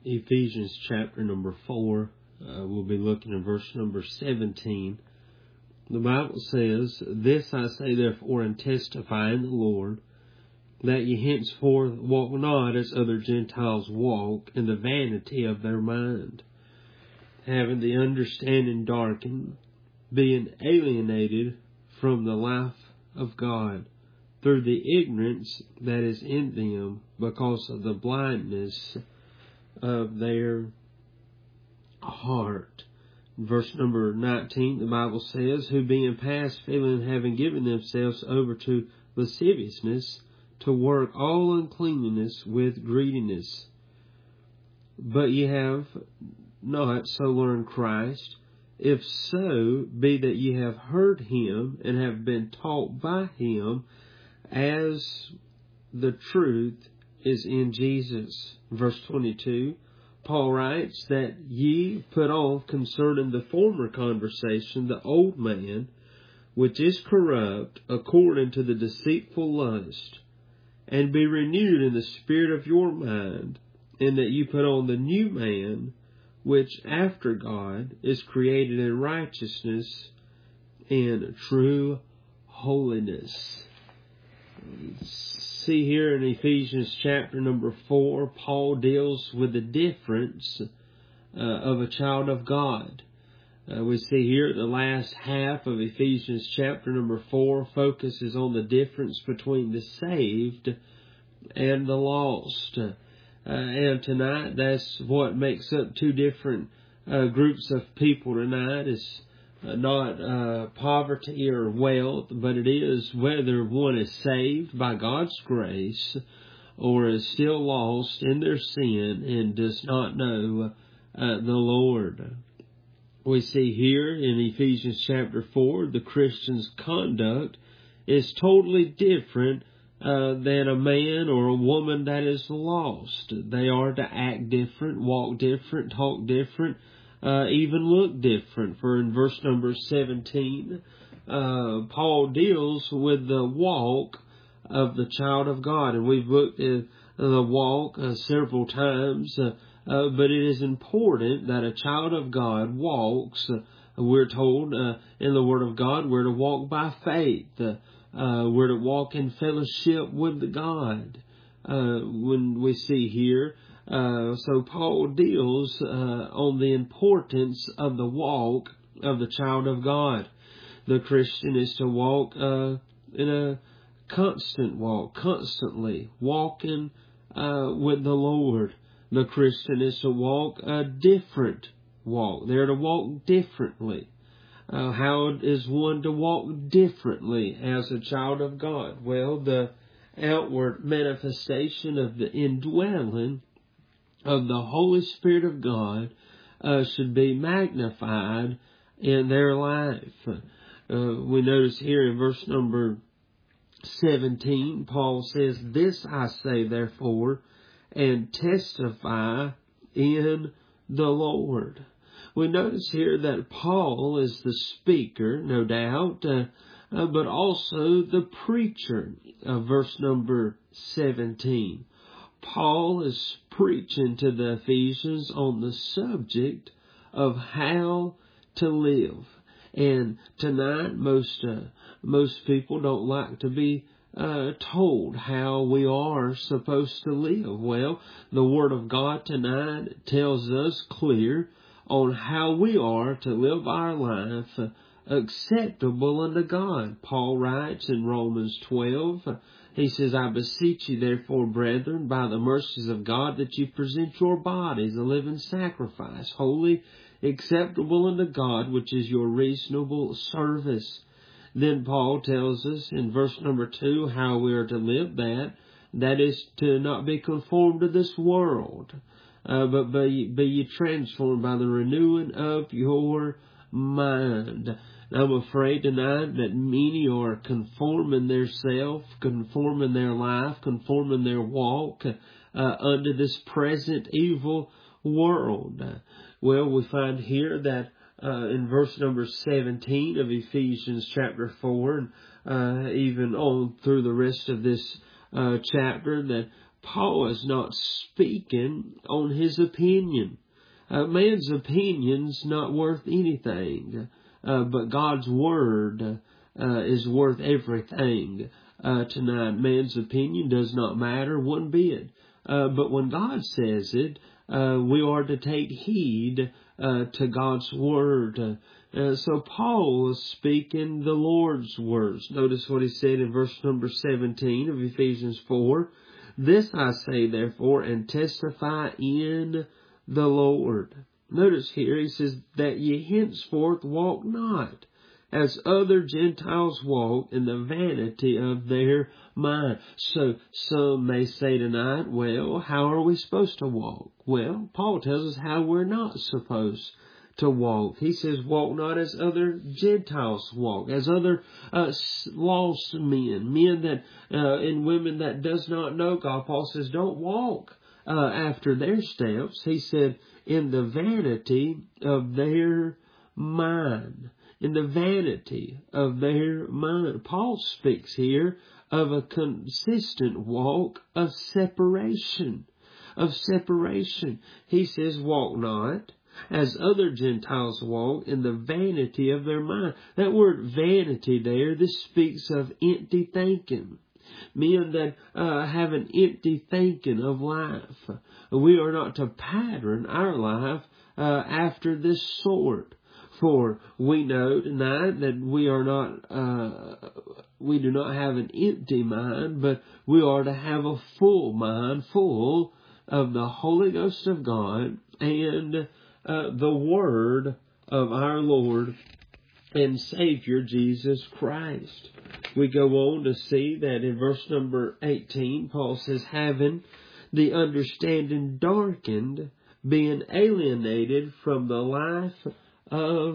Ephesians chapter number 4. We'll be looking at verse number 17. The Bible says, "This I say therefore and testify in the Lord, that ye henceforth walk not as other Gentiles walk, in the vanity of their mind, having the understanding darkened, being alienated from the life of God, through the ignorance that is in them, because of the blindness of their heart." Verse number 19, the Bible says, "Who being past feeling, having given themselves over to lasciviousness, to work all uncleanness with greediness. But ye have not so learned Christ, if so be that ye have heard him, and have been taught by him, as the truth is in Jesus." Verse 22, Paul writes that ye put off concerning the former conversation the old man, which is corrupt according to the deceitful lust, and be renewed in the spirit of your mind, and that you put on the new man, which after God is created in righteousness and true holiness. See here in Ephesians chapter number 4, Paul deals with the difference of a child of God. We see here the last half of Ephesians chapter number 4 focuses on the difference between the saved and the lost. And tonight, that's what makes up two different groups of people tonight. Is not poverty or wealth, but it is whether one is saved by God's grace or is still lost in their sin and does not know the Lord. We see here in Ephesians chapter 4, the Christian's conduct is totally different than a man or a woman that is lost. They are to act different, walk different, talk different, even look different. For in verse number 17, Paul deals with the walk of the child of God. And we've looked at the walk several times, but it is important that a child of God walks. We're told in the Word of God we're to walk by faith. We're to walk in fellowship with the God. When we see here, so Paul deals on the importance of the walk of the child of God. The Christian is to walk in a constant walk, constantly walking with the Lord. The Christian is to walk a different walk. They're to walk differently. How is one to walk differently as a child of God? Well, the outward manifestation of the indwelling of the Holy Spirit of God should be magnified in their life. We notice here in verse number 17, Paul says, "This I say therefore, and testify in the Lord." We notice here that Paul is the speaker, no doubt, but also the preacher. Verse number 17. Paul is preaching to the Ephesians on the subject of how to live. And tonight, most people don't like to be told how we are supposed to live. Well, the Word of God tonight tells us clear on how we are to live our life acceptable unto God. Paul writes in Romans 12, he says, "I beseech you therefore, brethren, by the mercies of God, that you present your bodies a living sacrifice, holy, acceptable unto God, which is your reasonable service." Then Paul tells us in verse number 2 how we are to live that is to not be conformed to this world, but be ye transformed by the renewing of your mind. I'm afraid tonight that many are conforming theirself, conforming their life, conforming their walk unto this present evil world. Well, we find here that in verse number 17 of Ephesians chapter 4, and even on through the rest of this chapter, that Paul is not speaking on his opinion. Man's opinion's not worth anything, but God's Word is worth everything. Tonight, man's opinion does not matter one bit. But when God says it, we are to take heed to God's Word. So Paul is speaking the Lord's words. Notice what he said in verse number 17 of Ephesians 4. This I say, therefore, and testify in the Lord. Notice here, he says, that ye henceforth walk not as other Gentiles walk in the vanity of their mind. So some may say tonight, well, how are we supposed to walk? Well, Paul tells us how we're not supposed to walk. He says, walk not as other Gentiles walk, as other lost men that and women that does not know God. Paul says, don't walk after their steps. He said, in the vanity of their mind. In the vanity of their mind. Paul speaks here of a consistent walk of separation. Of separation. He says, walk not as other Gentiles walk in the vanity of their mind. That word vanity there, this speaks of empty thinking. Men that have an empty thinking of life. We are not to pattern our life after this sort. For we know tonight that we do not have an empty mind, but we are to have a full mind, full of the Holy Ghost of God and the Word of our Lord and Savior Jesus Christ. We go on to see that in verse number 18, Paul says, having the understanding darkened, being alienated from the life of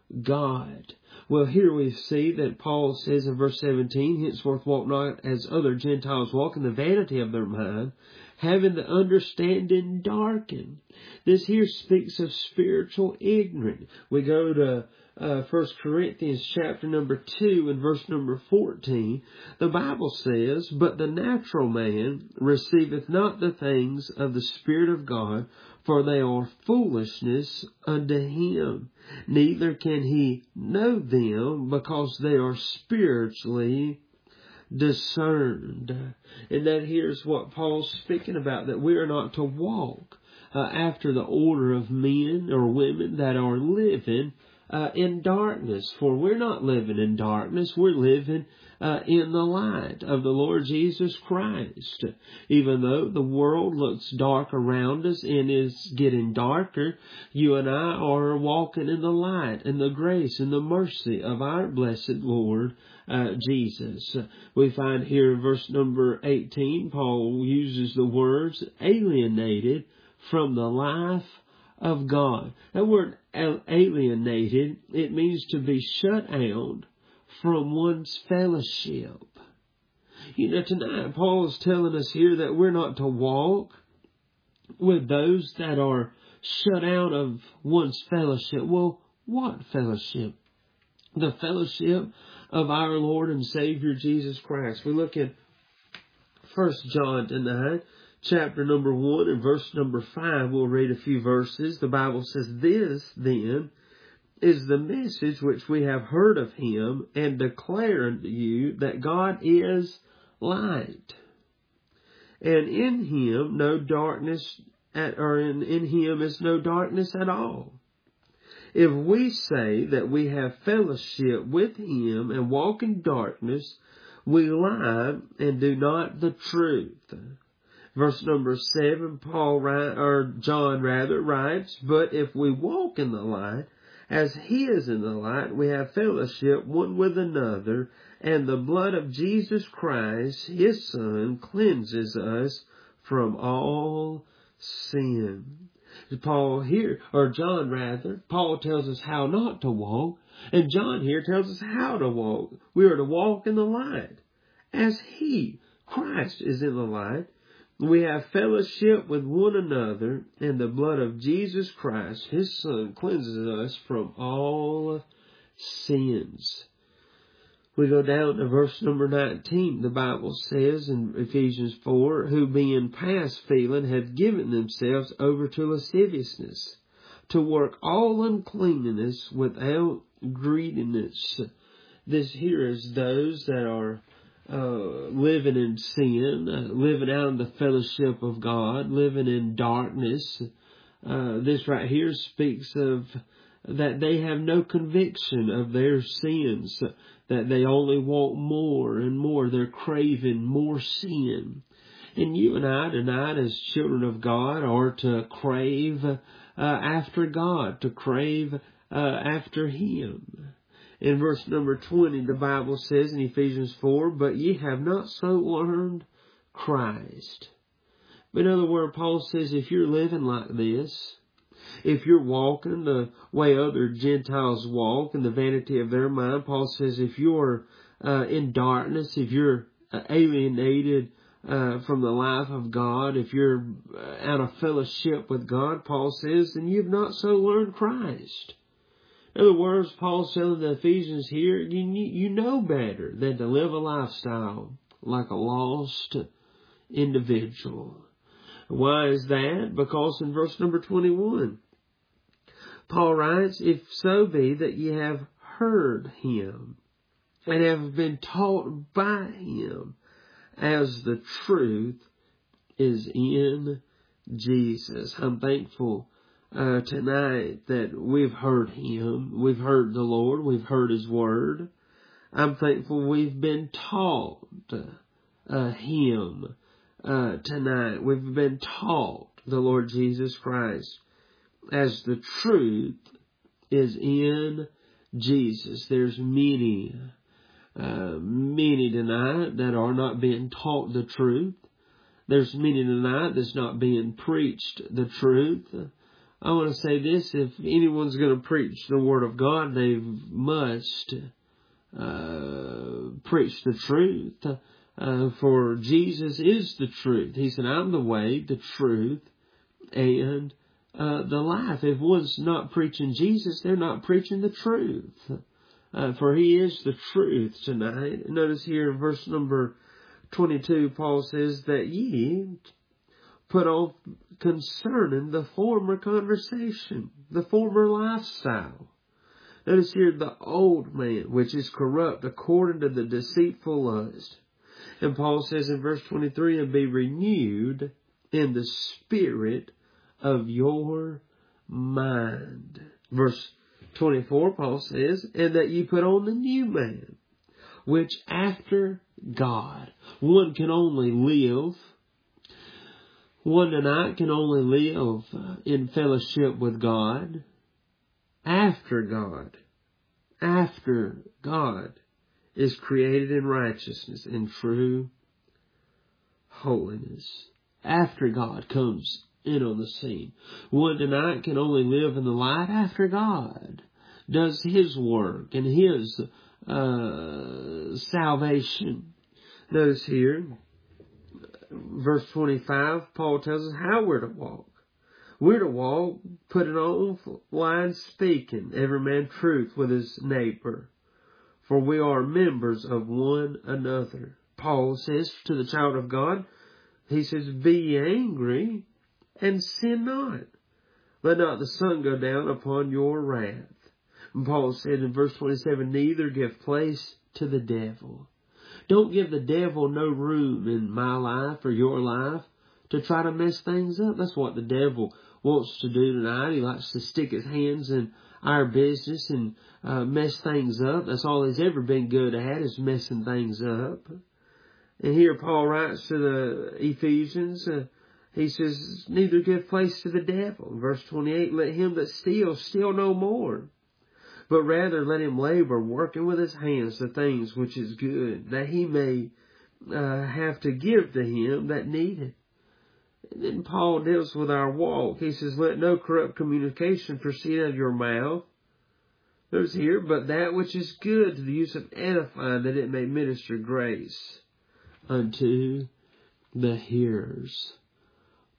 God. Well, here we see that Paul says in verse 17, henceforth walk not as other Gentiles walk in the vanity of their mind, having the understanding darkened. This here speaks of spiritual ignorance. We go to 1 Corinthians chapter number 2 and verse number 14. The Bible says, but the natural man receiveth not the things of the Spirit of God, for they are foolishness unto him. Neither can he know them, because they are spiritually discerned. And that here's what Paul's speaking about, that we are not to walk after the order of men or women that are living in darkness. For we're not living in darkness, we're living in the light of the Lord Jesus Christ. Even though the world looks dark around us and is getting darker, you and I are walking in the light and the grace and the mercy of our blessed Lord Jesus. We find here in verse number 18, Paul uses the words alienated from the life of God. That word alienated, it means to be shut out from one's fellowship. You know, tonight Paul is telling us here that we're not to walk with those that are shut out of one's fellowship. Well, what fellowship? The fellowship of our Lord and Savior Jesus Christ. We look at 1 John tonight, chapter number 1 and verse number 5. We'll read a few verses. The Bible says, this then is the message which we have heard of him and declare unto you, that God is light, and in him no darkness in him is no darkness at all. If we say that we have fellowship with him and walk in darkness, we lie and do not the truth. Verse number 7, John writes, but if we walk in the light, as he is in the light, we have fellowship one with another, and the blood of Jesus Christ, his Son, cleanses us from all sin. Paul tells us how not to walk, and John here tells us how to walk. We are to walk in the light, as he, Christ, is in the light. We have fellowship with one another, and the blood of Jesus Christ, his Son, cleanses us from all sins. We go down to verse number 19. The Bible says in Ephesians 4, who being past feeling have given themselves over to lasciviousness, to work all uncleanness without greediness. This here is those that are living in sin, living out of the fellowship of God, living in darkness. This right here speaks of that they have no conviction of their sins, that they only want more and more. They're craving more sin. And you and I tonight as children of God are to crave after God, to crave after Him. In verse number 20, the Bible says in Ephesians 4, but ye have not so learned Christ. In other words, Paul says if you're living like this, if you're walking the way other Gentiles walk in the vanity of their mind, Paul says if you're in darkness, if you're alienated from the life of God, if you're out of fellowship with God, Paul says, then you've not so learned Christ. In other words, Paul's telling the Ephesians here, you know better than to live a lifestyle like a lost individual. Why is that? Because in verse number 21, Paul writes, if so be that ye have heard Him and have been taught by Him as the truth is in Jesus. I'm thankful tonight that we've heard Him, we've heard the Lord, we've heard His Word. I'm thankful we've been taught Him tonight. We've been taught the Lord Jesus Christ as the truth is in Jesus. There's many tonight that are not being taught the truth. There's many tonight that's not being preached the truth. I want to say this, if anyone's going to preach the Word of God, they must preach the truth. For Jesus is the truth. He said, I'm the way, the truth, and the life. If one's not preaching Jesus, they're not preaching the truth. For He is the truth tonight. Notice here in verse number 22, Paul says that ye put off concerning the former conversation, the former lifestyle. Notice here the old man, which is corrupt according to the deceitful lust. And Paul says in verse 23, and be renewed in the spirit of your mind. Verse 24, Paul says, and that ye put on the new man, which after God. One tonight can only live in fellowship with God after God. After God is created in righteousness and true holiness. After God comes in on the scene. One tonight can only live in the light after God does His work and His salvation. Notice here, verse 25, Paul tells us how we're to walk. We're to walk, putting on line speaking, every man truth with his neighbor. For we are members of one another. Paul says to the child of God, he says, be ye angry and sin not. Let not the sun go down upon your wrath. And Paul said in verse 27, neither give place to the devil. Don't give the devil no room in my life or your life to try to mess things up. That's what the devil wants to do tonight. He likes to stick his hands in our business and mess things up. That's all he's ever been good at, is messing things up. And here Paul writes to the Ephesians, he says, neither give place to the devil. Verse 28, let him that steals steal no more, but rather let him labor, working with his hands the things which is good, that he may have to give to him that needeth. And then Paul deals with our walk. He says, let no corrupt communication proceed out of your mouth. There's here, but that which is good to the use of edifying, that it may minister grace unto the hearers.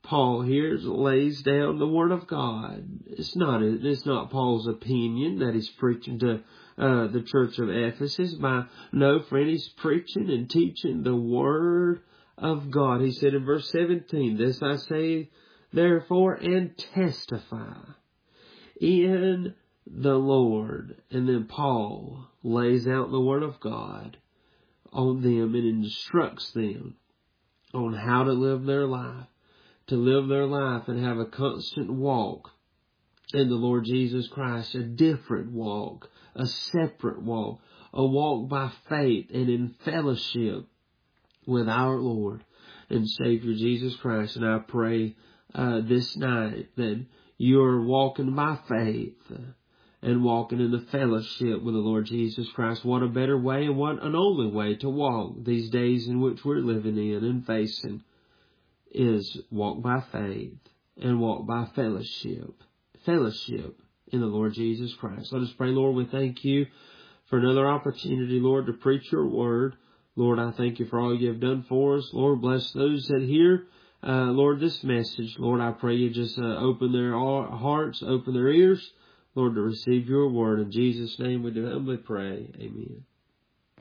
Paul here lays down the Word of God. It's not Paul's opinion that he's preaching to the church of Ephesus. No, friend, he's preaching and teaching the Word of God. He said in verse 17, "This I say, therefore, and testify in the Lord." And then Paul lays out the Word of God on them and instructs them on how to live their life. To live their life and have a constant walk in the Lord Jesus Christ, a different walk, a separate walk, a walk by faith and in fellowship with our Lord and Savior Jesus Christ. And I pray this night that you're walking by faith and walking in the fellowship with the Lord Jesus Christ. What a better way and what an only way to walk these days in which we're living in and facing is walk by faith and walk by fellowship in the Lord Jesus Christ. Let us pray. Lord, we thank you for another opportunity, Lord, to preach your word. Lord, I thank you for all you have done for us. Lord, bless those that hear, Lord, this message. Lord, I pray you just open their hearts, open their ears, Lord, to receive your word. In Jesus' name we do humbly pray. Amen.